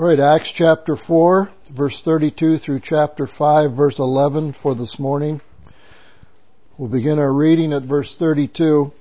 All right, Acts chapter 4, verse 32 through chapter 5, verse 11 for this morning. We'll begin our reading at verse 32.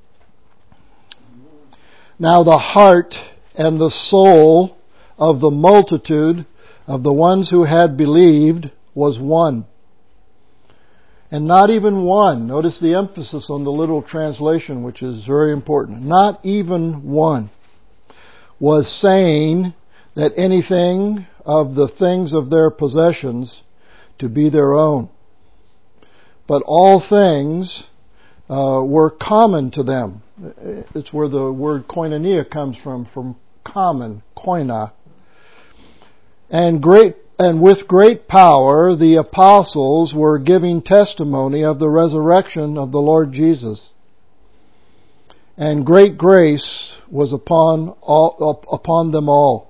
Now the heart and the soul of the multitude of the ones who had believed was one. And not even one. Notice the emphasis on the literal translation, which is very important. Not even one was saying that anything of the things of their possessions to be their own. But all things were common to them. It's where the word koinonia comes from common, koina. And with great power the apostles were giving testimony of the resurrection of the Lord Jesus. And great grace was upon them all.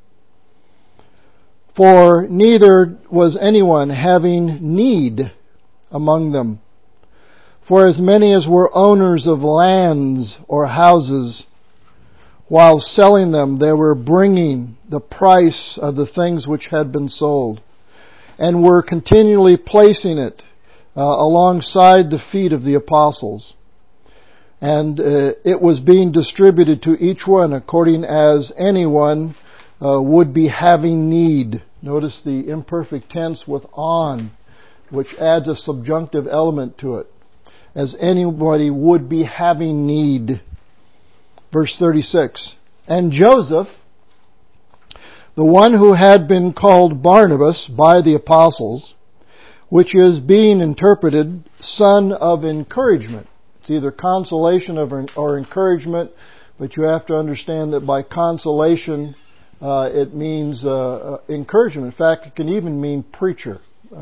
For neither was anyone having need among them. For as many as were owners of lands or houses, while selling them, they were bringing the price of the things which had been sold, and were continually placing it alongside the feet of the apostles. And it was being distributed to each one according as anyone would be having need. Notice the imperfect tense with on, which adds a subjunctive element to it. As anybody would be having need. Verse 36. And Joseph, the one who had been called Barnabas by the apostles, which is being interpreted son of encouragement. It's either consolation or encouragement, but you have to understand that by consolation it means encouragement. In fact, it can even mean preacher.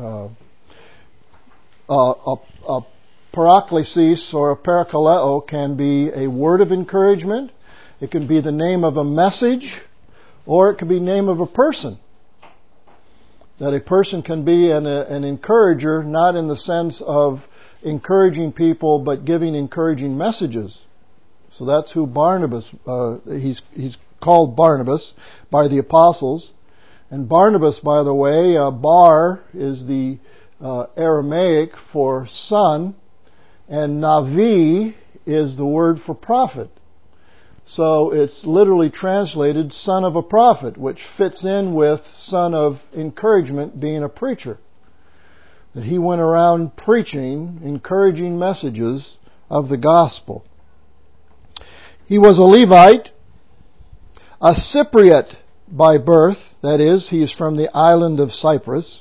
A paraklesis or a parakaleo can be a word of encouragement. It can be the name of a message, or it can be the name of a person. That a person can be an encourager, not in the sense of encouraging people, but giving encouraging messages. So that's who Barnabas, he's called Barnabas by the apostles. And Barnabas, by the way, bar is the Aramaic for son, and Navi is the word for prophet. So it's literally translated son of a prophet, which fits in with son of encouragement being a preacher. That he went around preaching, encouraging messages of the gospel. He was a Levite, a Cypriot by birth, that is, he is from the island of Cyprus.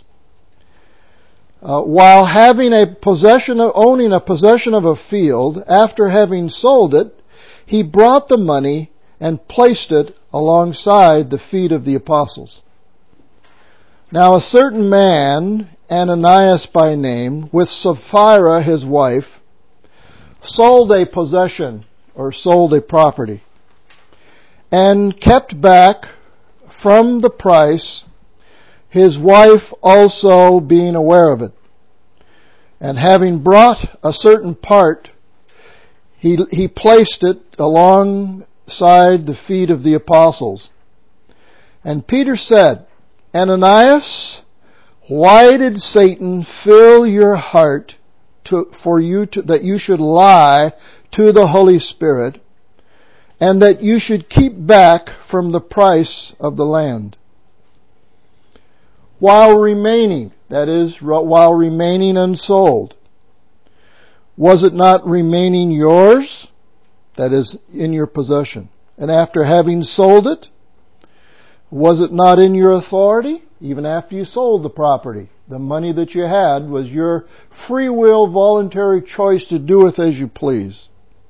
While owning a possession of a field, after having sold it, he brought the money and placed it alongside the feet of the apostles. Now a certain man, Ananias by name, with Sapphira his wife, sold a possession or sold a property, and kept back from the price, his wife also being aware of it. And having brought a certain part, he placed it alongside the feet of the apostles. And Peter said, Ananias, why did Satan fill your heart that you should lie to the Holy Spirit, and that you should keep back from the price of the land? While remaining, that is, while remaining unsold, was it not remaining yours? That is, in your possession. And after having sold it, was it not in your authority? Even after you sold the property, the money that you had was your free will, voluntary choice to do with as you please.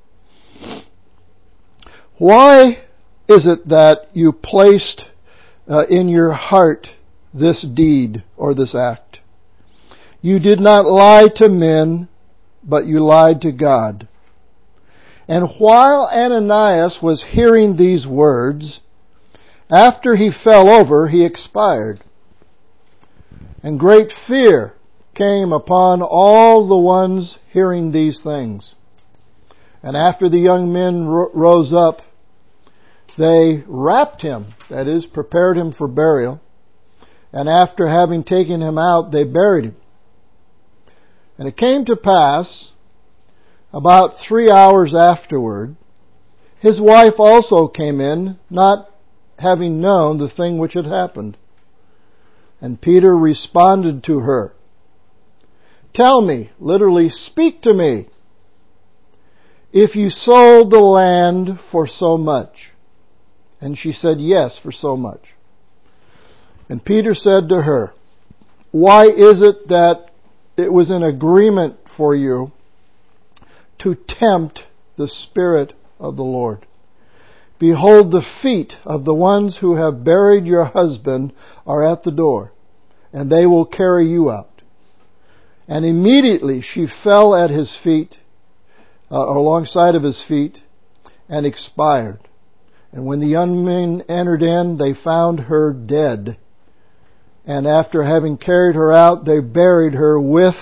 Why is it that you placed in your heart this deed or this act? You did not lie to men, but you lied to God. And while Ananias was hearing these words, after he fell over, he expired. And great fear came upon all the ones hearing these things. And after the young men rose up, They wrapped him, that is, prepared him for burial, and after having taken him out, they buried him. And it came to pass, about 3 hours afterward, his wife also came in, not having known the thing which had happened. And Peter responded to her, "Tell me," literally, "speak to me, if you sold the land for so much." And she said, "Yes, for so much." And Peter said to her, "Why is it that it was an agreement for you to tempt the Spirit of the Lord? Behold, the feet of the ones who have buried your husband are at the door, and they will carry you out." And immediately she fell at his feet, alongside of his feet, and expired. And when the young men entered in, they found her dead. And after having carried her out, they buried her with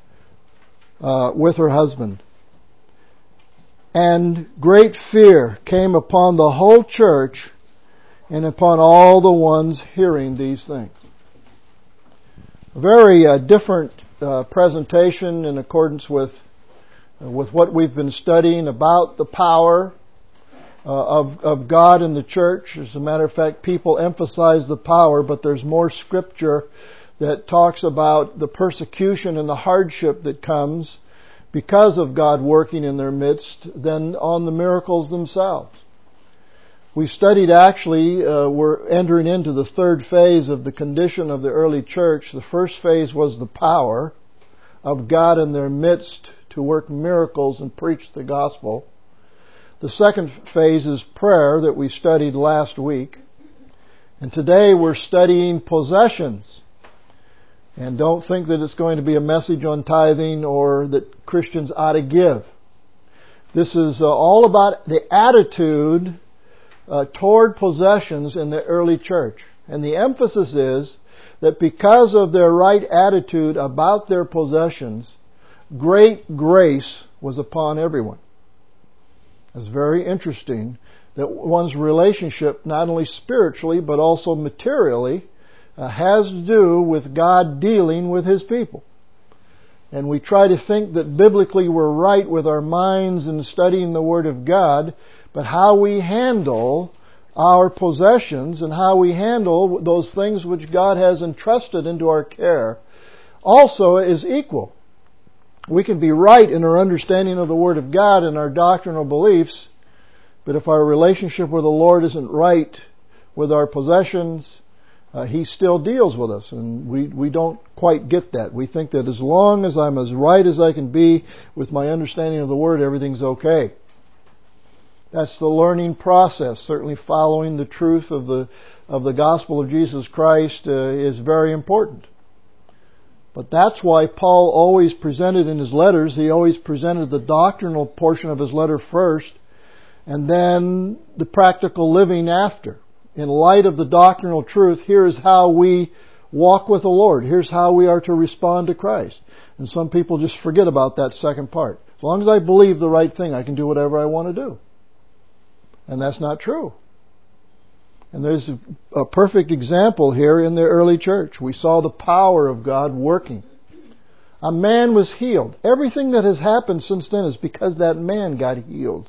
her husband. And great fear came upon the whole church and upon all the ones hearing these things. A very different presentation in accordance with what we've been studying about the power of God in the church. As a matter of fact, people emphasize the power, but there's more scripture that talks about the persecution and the hardship that comes because of God working in their midst than on the miracles themselves. We studied we're entering into the third phase of the condition of the early church. The first phase was the power of God in their midst to work miracles and preach the gospel. The second phase is prayer that we studied last week. And today we're studying possessions. And don't think that it's going to be a message on tithing or that Christians ought to give. This is all about the attitude toward possessions in the early church. And the emphasis is that because of their right attitude about their possessions, great grace was upon everyone. It's very interesting that one's relationship, not only spiritually but also materially, has to do with God dealing with His people. And we try to think that biblically we're right with our minds in studying the Word of God, but how we handle our possessions and how we handle those things which God has entrusted into our care also is equal. We can be right in our understanding of the Word of God and our doctrinal beliefs, but if our relationship with the Lord isn't right with our possessions, He still deals with us, and we don't quite get that. We think that as long as I'm as right as I can be with my understanding of the Word, everything's okay. That's the learning process. Certainly following the truth of the gospel of Jesus Christ is very important. But that's why Paul always presented in his letters, he always presented the doctrinal portion of his letter first, and then the practical living after. In light of the doctrinal truth, here's how we walk with the Lord. Here's how we are to respond to Christ. And some people just forget about that second part. As long as I believe the right thing, I can do whatever I want to do. And that's not true. And there's a perfect example here in the early church. We saw the power of God working. A man was healed. Everything that has happened since then is because that man got healed.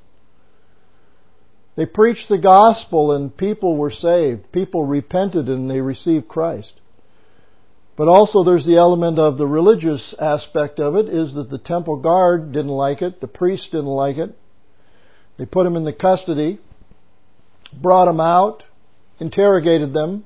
They preached the gospel and people were saved. People repented and they received Christ. But also there's the element of the religious aspect of it, is that the temple guard didn't like it. The priests didn't like it. They put him in the custody, brought him out, interrogated them.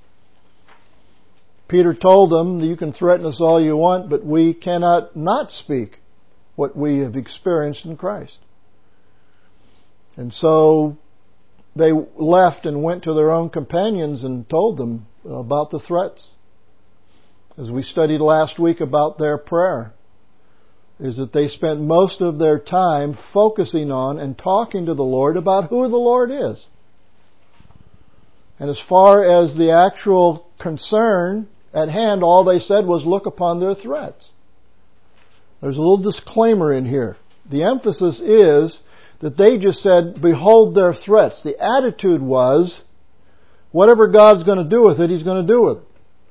Peter told them, "You can threaten us all you want, but we cannot not speak what we have experienced in Christ." And so they left and went to their own companions and told them about the threats. As we studied last week about their prayer, is that they spent most of their time focusing on and talking to the Lord about who the Lord is. And as far as the actual concern at hand, all they said was look upon their threats. There's a little disclaimer in here. The emphasis is that they just said, behold their threats. The attitude was, whatever God's going to do with it, He's going to do with it.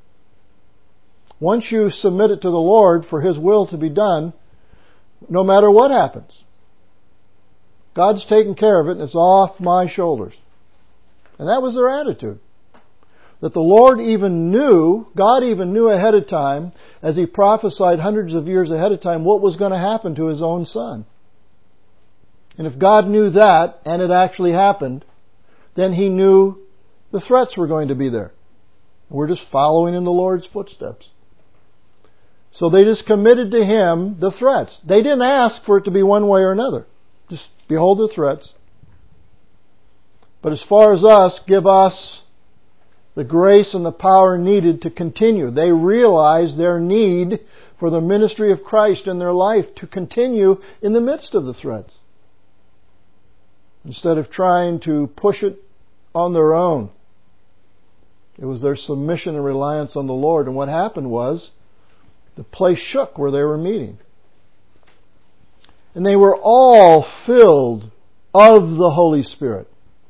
Once you submit it to the Lord for His will to be done, no matter what happens, God's taking care of it and it's off my shoulders. And that was their attitude. That the Lord even knew, God even knew ahead of time, as He prophesied hundreds of years ahead of time, what was going to happen to His own Son. And if God knew that, and it actually happened, then He knew the threats were going to be there. We're just following in the Lord's footsteps. So they just committed to Him the threats. They didn't ask for it to be one way or another. Just behold the threats. But as far as us, give us the grace and the power needed to continue. They realized their need for the ministry of Christ in their life to continue in the midst of the threats. Instead of trying to push it on their own. It was their submission and reliance on the Lord. And what happened was, the place shook where they were meeting. And they were all filled of the Holy Spirit.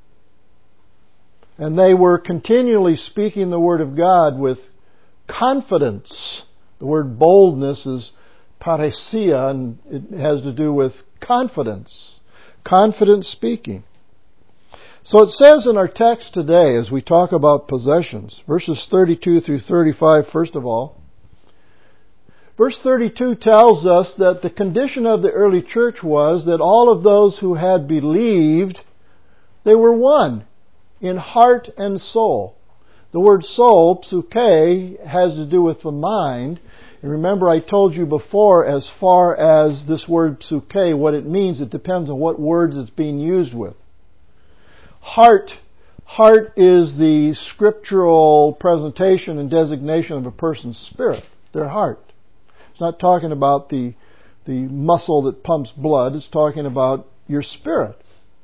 And they were continually speaking the Word of God with confidence. The word boldness is parousia, and it has to do with confidence. Confident speaking. So it says in our text today, as we talk about possessions, verses 32 through 35, first of all, verse 32 tells us that the condition of the early church was that all of those who had believed, they were one in heart and soul. The word soul, psuche, has to do with the mind. And remember, I told you before, as far as this word psuche, what it means, it depends on what words it's being used with. Heart is the scriptural presentation and designation of a person's spirit, their heart. It's not talking about the muscle that pumps blood. It's talking about your spirit.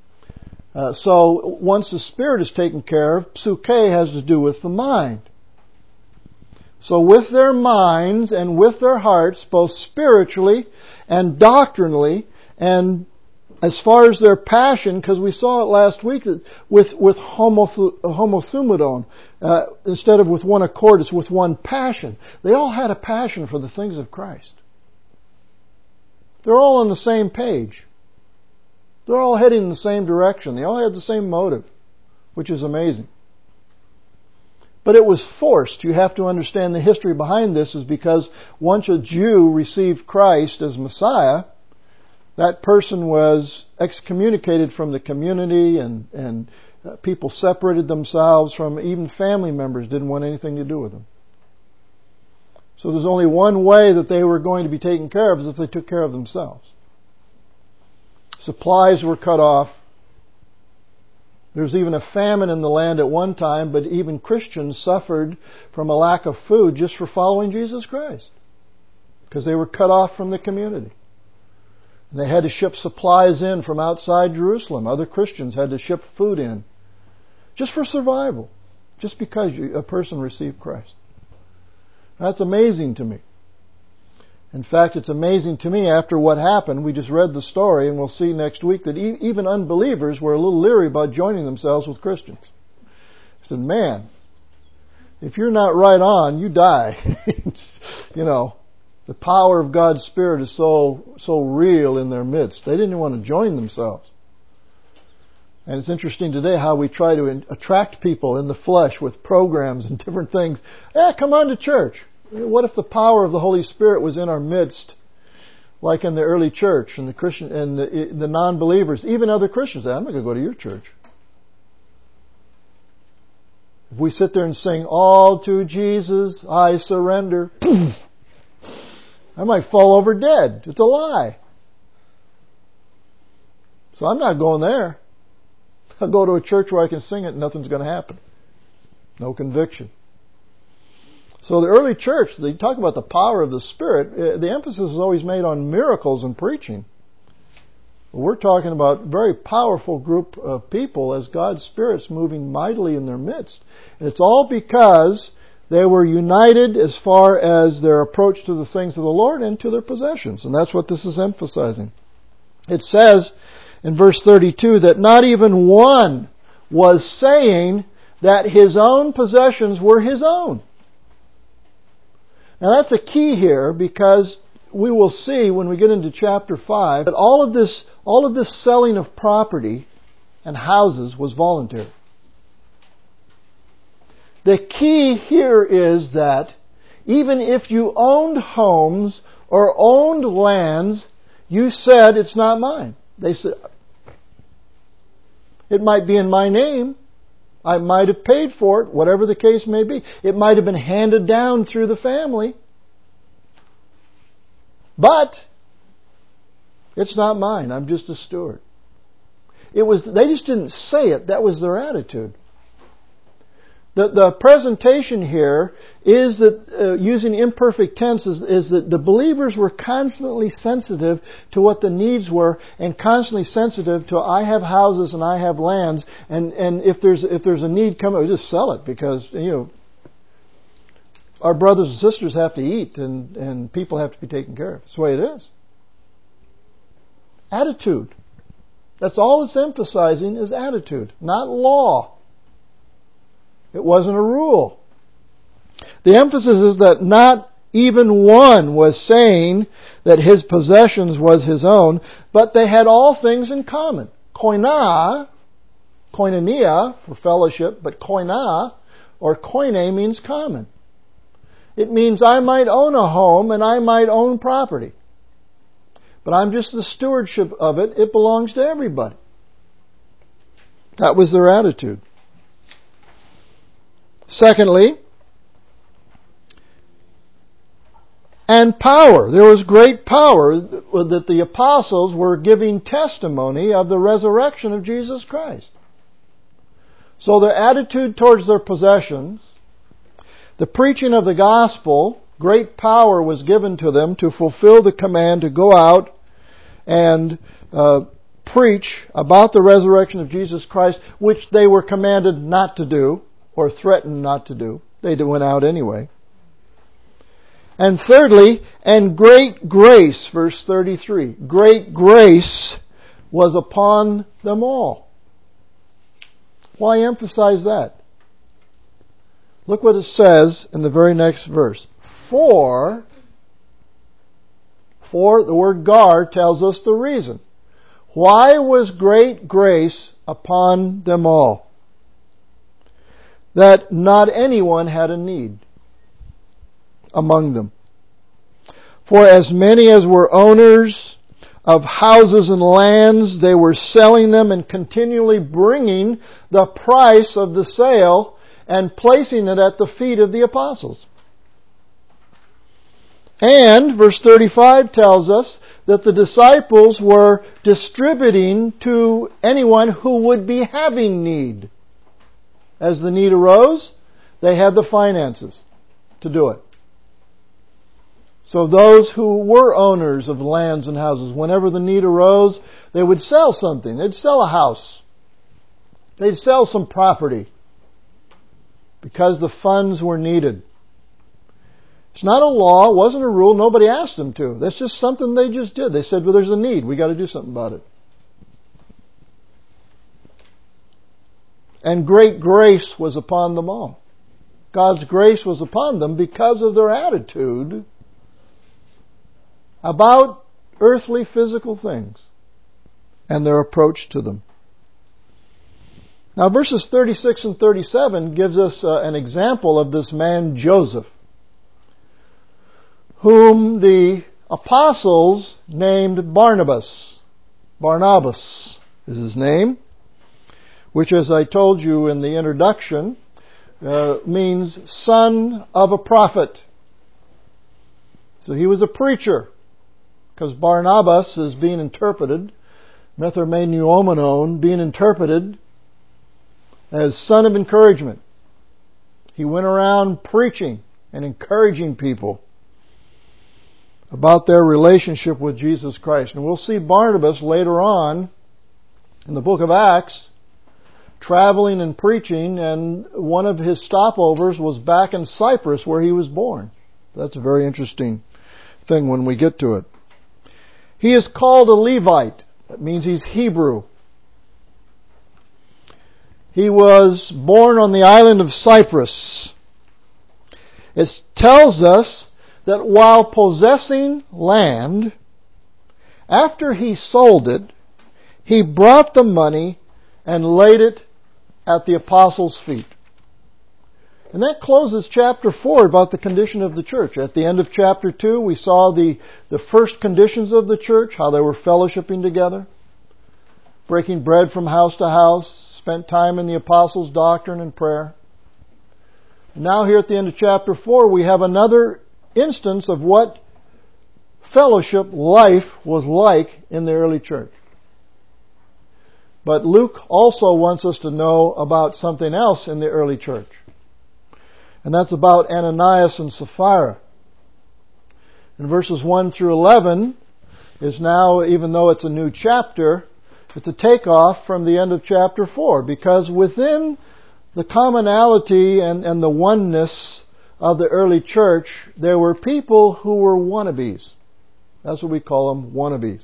So once the spirit is taken care of, psuche has to do with the mind. So with their minds and with their hearts, both spiritually and doctrinally, and as far as their passion, because we saw it last week, that with homothumadon, instead of with one accord, it's with one passion. They all had a passion for the things of Christ. They're all on the same page. They're all heading in the same direction. They all had the same motive, which is amazing. But it was forced. You have to understand the history behind this is because once a Jew received Christ as Messiah, that person was excommunicated from the community and people separated themselves from, even family members didn't want anything to do with them. So there's only one way that they were going to be taken care of is if they took care of themselves. Supplies were cut off. There was even a famine in the land at one time, but even Christians suffered from a lack of food just for following Jesus Christ, because they were cut off from the community. And they had to ship supplies in from outside Jerusalem. Other Christians had to ship food in just for survival, just because a person received Christ. That's amazing to me. In fact, it's amazing to me after what happened. We just read the story, and we'll see next week that even unbelievers were a little leery about joining themselves with Christians. I said, man, if you're not right on, you die. The power of God's Spirit is so real in their midst. They didn't want to join themselves. And it's interesting today how we try to attract people in the flesh with programs and different things. Come on to church. What if the power of the Holy Spirit was in our midst, like in the early church and the Christian and the non-believers, even other Christians? I'm not going to go to your church. If we sit there and sing, "All to Jesus I surrender," I might fall over dead. It's a lie. So I'm not going there. I'll go to a church where I can sing it and nothing's going to happen. No conviction. So the early church, they talk about the power of the Spirit. The emphasis is always made on miracles and preaching. We're talking about a very powerful group of people as God's Spirit's moving mightily in their midst. And it's all because they were united as far as their approach to the things of the Lord and to their possessions. And that's what this is emphasizing. It says in verse 32 that not even one was saying that his own possessions were his own. Now that's a key here, because we will see when we get into chapter 5 that all of this selling of property and houses was voluntary. The key here is that even if you owned homes or owned lands, you said, it's not mine. They said, it might be in my name. I might have paid for it, whatever the case may be. It might have been handed down through the family. But it's not mine. I'm just a steward. They just didn't say it. That was their attitude. The presentation here is that, using imperfect tense, is that the believers were constantly sensitive to what the needs were, and constantly sensitive to, I have houses and I have lands, and if there's a need coming, we just sell it, because our brothers and sisters have to eat, and people have to be taken care of. That's the way it is. Attitude. That's all it's emphasizing, is attitude, not law. It wasn't a rule. The emphasis is that not even one was saying that his possessions was his own, but they had all things in common. Koinonia for fellowship, but koina or koine means common. It means I might own a home and I might own property, but I'm just the stewardship of it. It belongs to everybody. That was their attitude. Secondly, and power. There was great power that the apostles were giving testimony of the resurrection of Jesus Christ. So their attitude towards their possessions, the preaching of the gospel, great power was given to them to fulfill the command to go out and preach about the resurrection of Jesus Christ, which they were commanded not to do, or threatened not to do. They went out anyway. And thirdly, and great grace, verse 33. Great grace was upon them all. Why emphasize that? Look what it says in the very next verse. For the word gar tells us the reason. Why was great grace upon them all? That not anyone had a need among them. For as many as were owners of houses and lands, they were selling them and continually bringing the price of the sale and placing it at the feet of the apostles. And verse 35 tells us that the disciples were distributing to anyone who would be having need. As the need arose, they had the finances to do it. So those who were owners of lands and houses, whenever the need arose, they would sell something. They'd sell a house. They'd sell some property because the funds were needed. It's not a law. It wasn't a rule. Nobody asked them to. That's just something they just did. They said, well, there's a need. We got to do something about it. And great grace was upon them all. God's grace was upon them because of their attitude about earthly physical things and their approach to them. Now verses 36 and 37 gives us an example of this man Joseph, whom the apostles named Barnabas. Barnabas is his name, which, as I told you in the introduction, means son of a prophet. So he was a preacher, because Barnabas is being interpreted, methermeneuomenon, being interpreted as son of encouragement. He went around preaching and encouraging people about their relationship with Jesus Christ. And we'll see Barnabas later on in the book of Acts traveling and preaching, and one of his stopovers was back in Cyprus where he was born. That's a very interesting thing when we get to it. He is called a Levite. That means he's Hebrew. He was born on the island of Cyprus. It tells us that while possessing land, after he sold it, he brought the money and laid it at the apostles' feet. And that closes chapter 4 about the condition of the church. At the end of chapter 2, we saw the first conditions of the church, how they were fellowshipping together, breaking bread from house to house, spent time in the apostles' doctrine and prayer. And now here at the end of chapter 4, we have another instance of what fellowship life was like in the early church. But Luke also wants us to know about something else in the early church. And that's about Ananias and Sapphira. In verses 1 through 11 is now, even though it's a new chapter, it's a takeoff from the end of chapter 4. Because within the commonality and the oneness of the early church, there were people who were wannabes. That's what we call them, wannabes.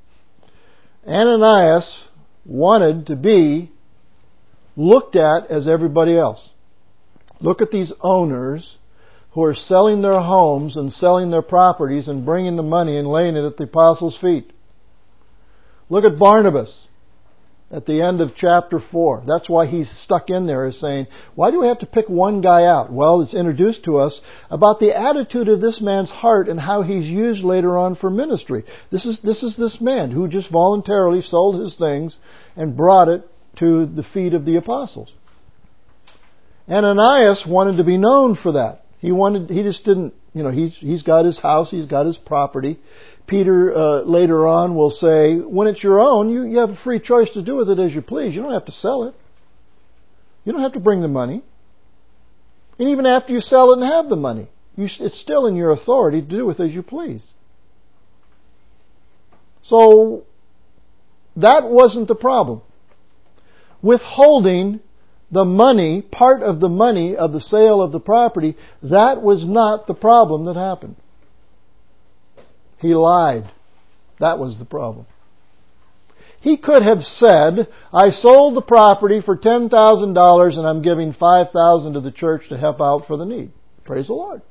Ananias wanted to be looked at as everybody else. Look at these owners who are selling their homes and selling their properties and bringing the money and laying it at the apostles' feet. Look at Barnabas at the end of chapter 4. That's why he's stuck in there, is saying, why do we have to pick one guy out? Well, it's introduced to us about the attitude of this man's heart and how he's used later on for ministry. This is this man who just voluntarily sold his things and brought it to the feet of the apostles. Ananias wanted to be known for that. He just didn't, he's got his house, he's got his property. Peter later on will say, when it's your own, you have a free choice to do with it as you please. You don't have to sell it. You don't have to bring the money. And even after you sell it and have the money, it's still in your authority to do with as you please. So, that wasn't the problem. Withholding the money, part of the money of the sale of the property, that was not the problem that happened. He lied. That was the problem. He could have said, I sold the property for $10,000 and I'm giving $5,000 to the church to help out for the need. Praise the Lord.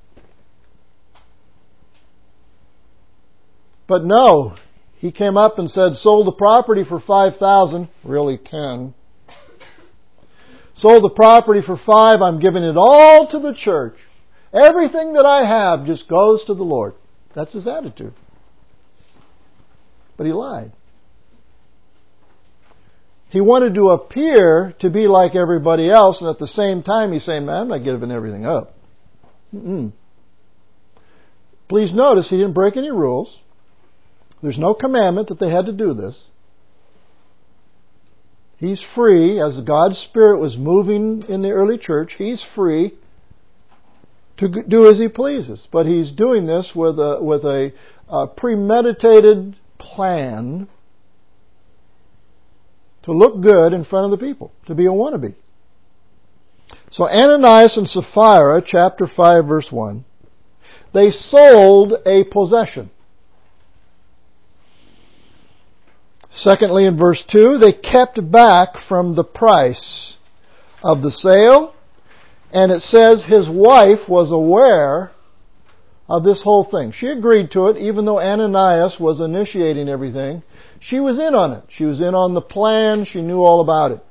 But no, he came up and said, sold the property for $5,000, really 10. Sold the property for $5,000, I'm giving it all to the church. Everything that I have just goes to the Lord. That's his attitude. But he lied. He wanted to appear to be like everybody else, and at the same time he's saying, man, I'm not giving everything up. Please notice he didn't break any rules. There's no commandment that they had to do this. He's free, as God's Spirit was moving in the early church, he's free to do as he pleases. But he's doing this with a premeditated plan to look good in front of the people, to be a wannabe. So Ananias and Sapphira, chapter 5, verse 1, they sold a possession. Secondly, in verse 2, they kept back from the price of the sale. And it says his wife was aware of this whole thing. She agreed to it, even though Ananias was initiating everything. She was in on it. She was in on the plan. She knew all about it.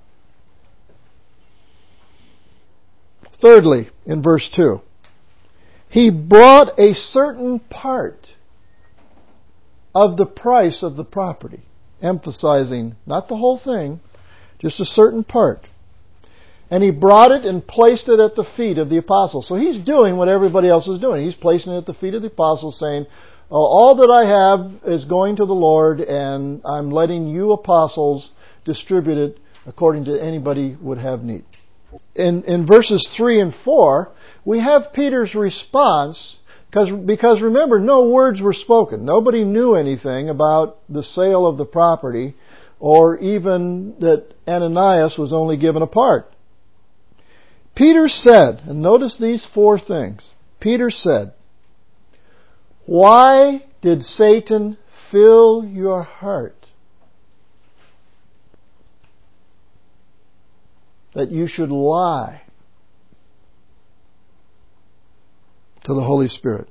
Thirdly, in verse 2, he brought a certain part of the price of the property, emphasizing not the whole thing, just a certain part. And he brought it and placed it at the feet of the apostles. So he's doing what everybody else is doing. He's placing it at the feet of the apostles, saying, all that I have is going to the Lord, and I'm letting you apostles distribute it according to anybody would have need. In verses 3 and 4, we have Peter's response, because remember, no words were spoken. Nobody knew anything about the sale of the property, or even that Ananias was only given a part. Peter said, and notice these 4 things. Peter said, why did Satan fill your heart that you should lie to the Holy Spirit.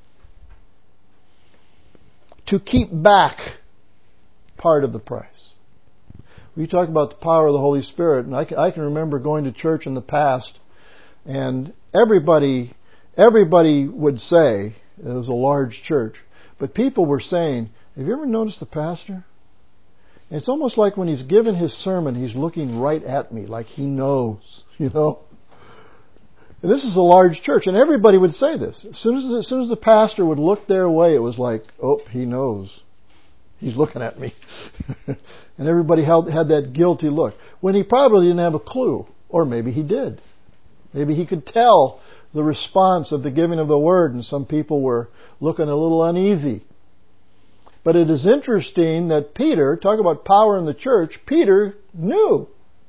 To keep back part of the price. We talk about the power of the Holy Spirit, and I can remember going to church in the past, and everybody would say, it was a large church, but people were saying, have you ever noticed the pastor? And it's almost like when he's given his sermon, he's looking right at me, like he knows, you know. And this is a large church, and everybody would say this. As soon as the pastor would look their way, it was like, oh, he knows. He's looking at me. And everybody had that guilty look. When he probably didn't have a clue. Or maybe he did. Maybe he could tell the response of the giving of the word, and some people were looking a little uneasy. But it is interesting that Peter, talk about power in the church, Peter knew.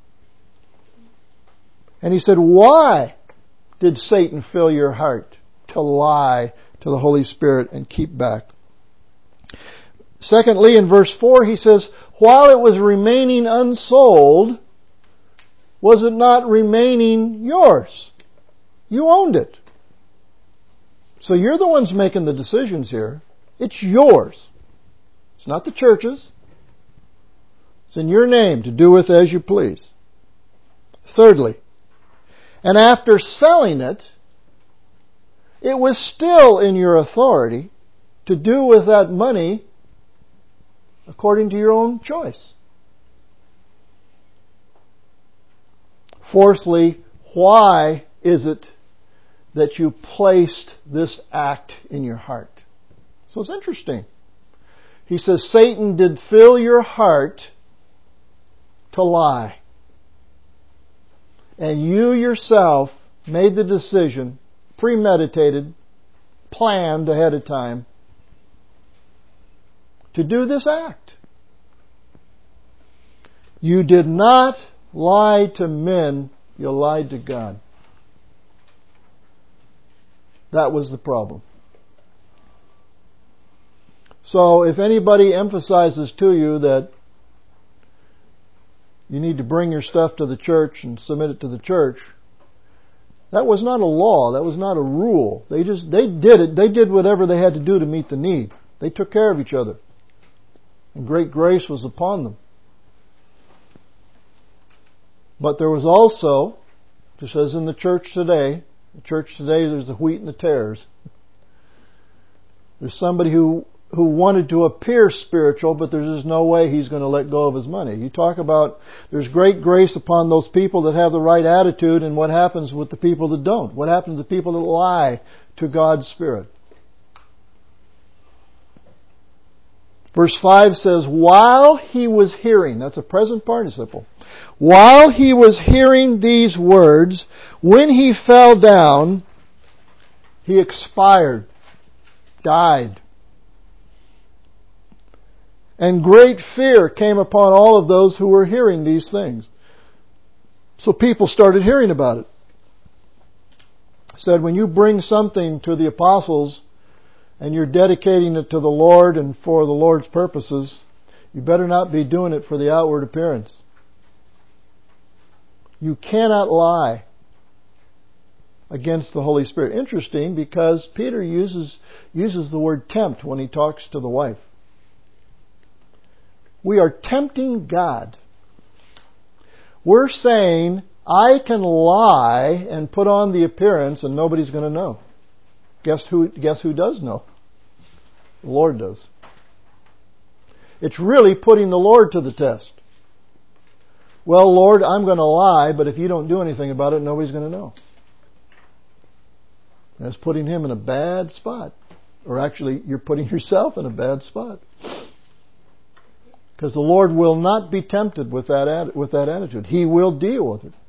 And he said, why did Satan fill your heart to lie to the Holy Spirit and keep back? Secondly, in verse 4, he says, while it was remaining unsold, was it not remaining yours? You owned it. So you're the ones making the decisions here. It's yours. It's not the church's. It's in your name to do with as you please. Thirdly, and after selling it, it was still in your authority to do with that money according to your own choice. Fourthly, why is it that you placed this act in your heart? So it's interesting. He says, Satan did fill your heart to lie. And you yourself made the decision, premeditated, planned ahead of time, to do this act. You did not lie to men, you lied to God. That was the problem. So if anybody emphasizes to you that you need to bring your stuff to the church and submit it to the church, that was not a law, that was not a rule. They did it. They did whatever they had to do to meet the need. They took care of each other. And great grace was upon them. But there was also, just as in the church today, there's the wheat and the tares. There's somebody who wanted to appear spiritual, but there's just no way he's going to let go of his money. You talk about there's great grace upon those people that have the right attitude, and what happens with the people that don't? What happens to people that lie to God's Spirit? Verse 5 says, while he was hearing, that's a present participle, while he was hearing these words, when he fell down, he expired, died. And great fear came upon all of those who were hearing these things. So people started hearing about it. Said, when you bring something to the apostles and you're dedicating it to the Lord and for the Lord's purposes, you better not be doing it for the outward appearance. You cannot lie against the Holy Spirit. Interesting, because Peter uses the word tempt when he talks to the wife. We are tempting God. We're saying, I can lie and put on the appearance and nobody's going to know. Guess who does know? The Lord does. It's really putting the Lord to the test. Well, Lord, I'm going to lie, but if you don't do anything about it, nobody's going to know. That's putting Him in a bad spot. Or actually, you're putting yourself in a bad spot. Because the Lord will not be tempted with that attitude. He will deal with it.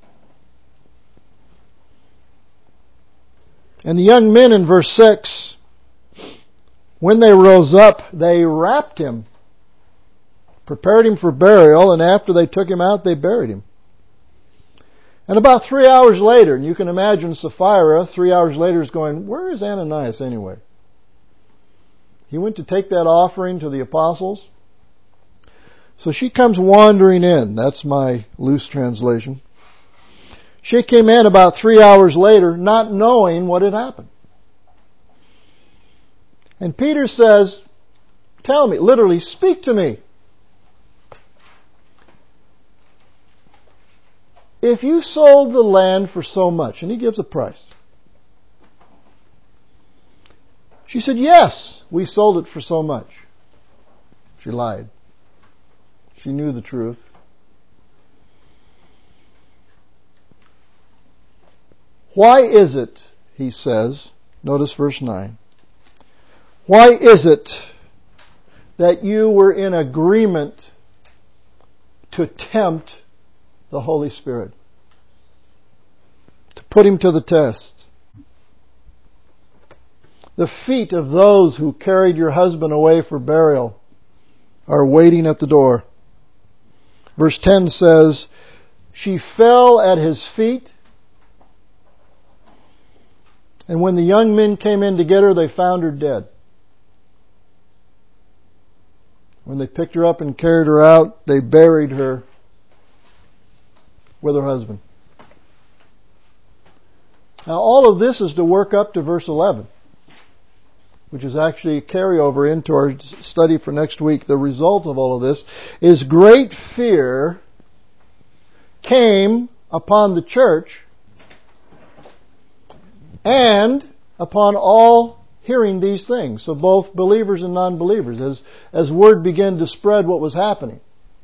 And the young men in verse 6, when they rose up, they wrapped him, prepared him for burial, and after they took him out, they buried him. And about 3 hours later, and you can imagine Sapphira, 3 hours later, is going, where is Ananias anyway? He went to take that offering to the apostles. So she comes wandering in. That's my loose translation. She came in about 3 hours later, not knowing what had happened. And Peter says, tell me, literally, speak to me. If you sold the land for so much, and he gives a price. She said, yes, we sold it for so much. She lied. She knew the truth. Why is it, he says, notice verse 9, why is it that you were in agreement to tempt the Holy Spirit? To put Him to the test. The feet of those who carried your husband away for burial are waiting at the door. Verse 10 says, she fell at his feet, and when the young men came in to get her, they found her dead. When they picked her up and carried her out, they buried her with her husband. Now all of this is to work up to verse 11, which is actually a carryover into our study for next week. The result of all of this is great fear came upon the church and upon all hearing these things. So both believers and non-believers, as word began to spread what was happening.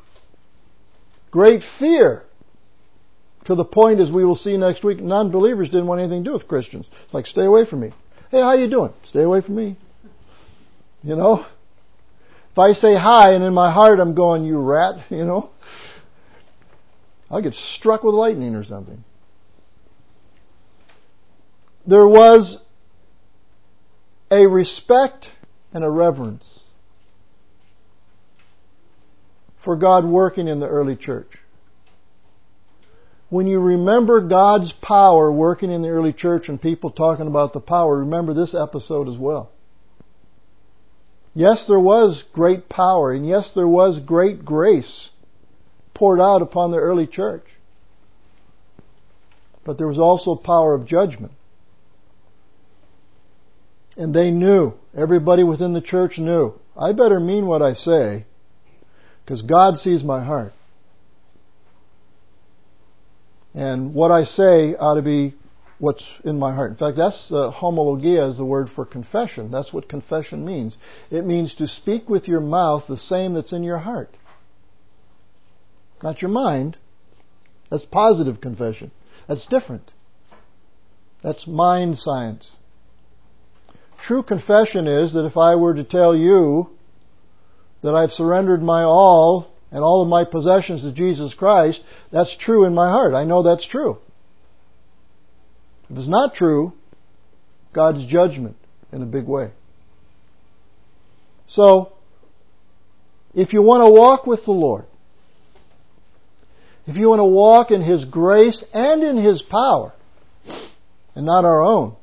Great fear. To the point, as we will see next week, non-believers didn't want anything to do with Christians. It's like, stay away from me. Hey, how you doing? Stay away from me. You know? If I say hi and in my heart I'm going, you rat, you know? I'll get struck with lightning or something. There was a respect and a reverence for God working in the early church. When you remember God's power working in the early church and people talking about the power, remember this episode as well. Yes, there was great power, and yes, there was great grace poured out upon the early church. But there was also power of judgment. And they knew, everybody within the church knew, I better mean what I say, because God sees my heart. And what I say ought to be what's in my heart. In fact, that's homologia is the word for confession. That's what confession means. It means to speak with your mouth the same that's in your heart. Not your mind. That's positive confession. That's different. That's mind science. True confession is that if I were to tell you that I've surrendered my all and all of my possessions to Jesus Christ, that's true in my heart. I know that's true. If it's not true, God's judgment in a big way. So, if you want to walk with the Lord, if you want to walk in His grace and in His power, and not our own,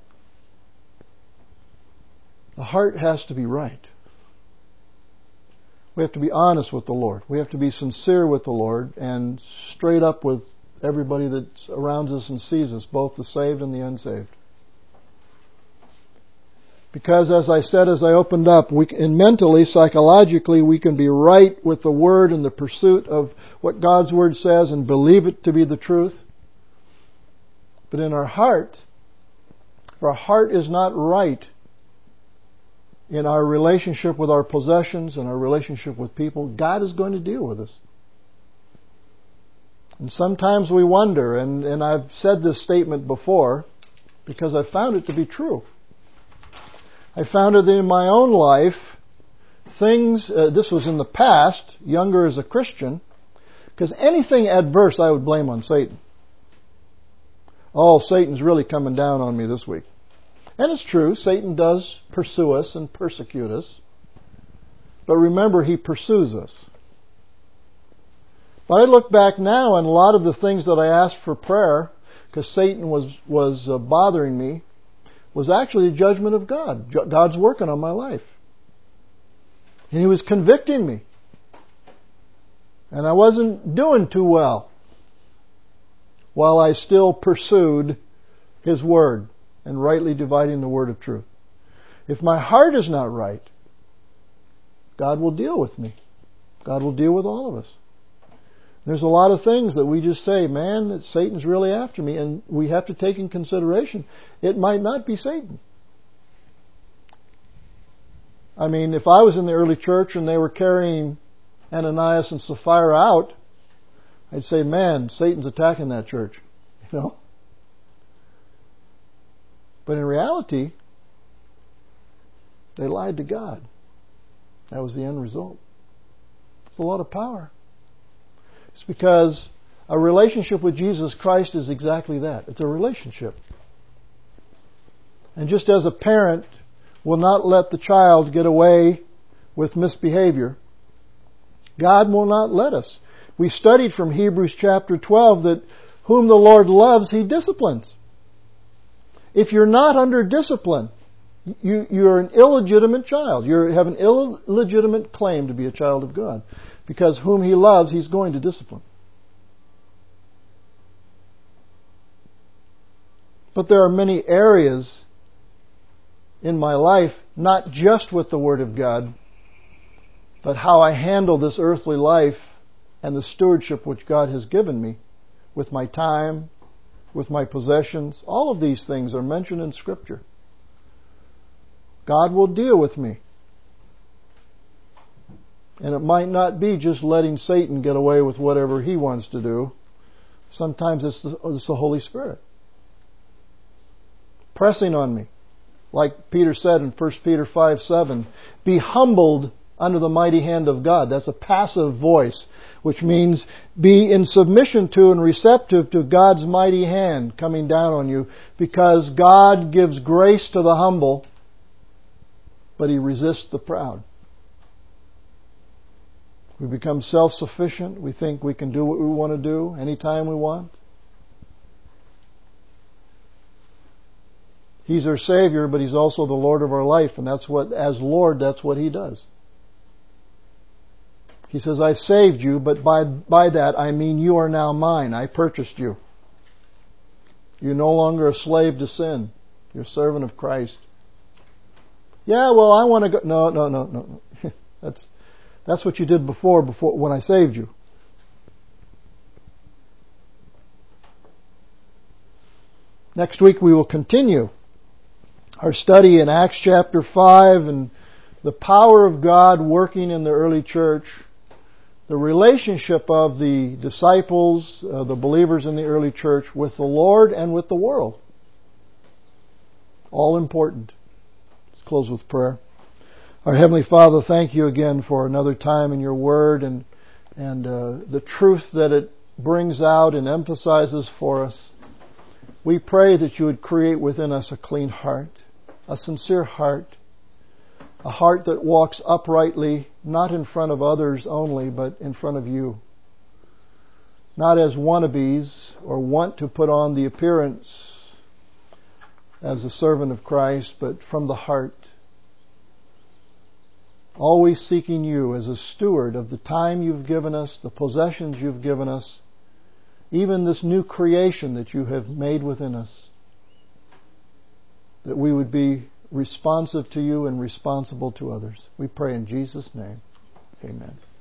the heart has to be right. We have to be honest with the Lord. We have to be sincere with the Lord and straight up with everybody that's around us and sees us, both the saved and the unsaved. Because as I said as I opened up, mentally, psychologically, we can be right with the Word in the pursuit of what God's Word says and believe it to be the truth. But in our heart, if our heart is not right in our relationship with our possessions and our relationship with people, God is going to deal with us. And sometimes we wonder, and I've said this statement before because I found it to be true. I found it in my own life, this was in the past, younger as a Christian, because anything adverse I would blame on Satan. Oh, Satan's really coming down on me this week. And it's true, Satan does pursue us and persecute us. But remember, he pursues us. But I look back now and a lot of the things that I asked for prayer, because Satan was bothering me, was actually the judgment of God. God's working on my life. And He was convicting me. And I wasn't doing too well. while I still pursued His Word and rightly dividing the word of truth. If my heart is not right, God will deal with me. God will deal with all of us. There's a lot of things that we just say, man, that Satan's really after me, and we have to take in consideration it might not be Satan. I mean, if I was in the early church and they were carrying Ananias and Sapphira out, I'd say, man, Satan's attacking that church. You know? But in reality, they lied to God. That was the end result. It's a lot of power. It's because a relationship with Jesus Christ is exactly that. It's a relationship. And just as a parent will not let the child get away with misbehavior, God will not let us. We studied from Hebrews chapter 12 that whom the Lord loves, He disciplines. If you're not under discipline, you're an illegitimate child. You have an illegitimate claim to be a child of God. Because whom He loves, He's going to discipline. But there are many areas in my life, not just with the Word of God, but how I handle this earthly life and the stewardship which God has given me with my time, with my possessions. All of these things are mentioned in Scripture. God will deal with me. And it might not be just letting Satan get away with whatever he wants to do. Sometimes it's the Holy Spirit pressing on me. Like Peter said in 1 Peter 5:7, be humbled under the mighty hand of God. That's a passive voice, which means be in submission to and receptive to God's mighty hand coming down on you, because God gives grace to the humble, but He resists the proud. We become self-sufficient. We think we can do what we want to do anytime we want. He's our Savior, but He's also the Lord of our life, and that's what, as Lord, that's what He does. He says, I've saved you, but by that I mean you are now mine. I purchased you. You're no longer a slave to sin. You're a servant of Christ. Yeah, well, I want to go. No. That's what you did before when I saved you. Next week we will continue our study in Acts chapter 5 and the power of God working in the early church, the relationship of the disciples, the believers in the early church with the Lord and with the world. All important. Let's close with prayer. Our Heavenly Father, thank You again for another time in Your Word and the truth that it brings out and emphasizes for us. We pray that You would create within us a clean heart, a sincere heart, a heart that walks uprightly, not in front of others only, but in front of You. Not as wannabes or want to put on the appearance as a servant of Christ, but from the heart. Always seeking You as a steward of the time You've given us, the possessions You've given us, even this new creation that You have made within us. That we would be responsive to You and responsible to others. We pray in Jesus' name. Amen.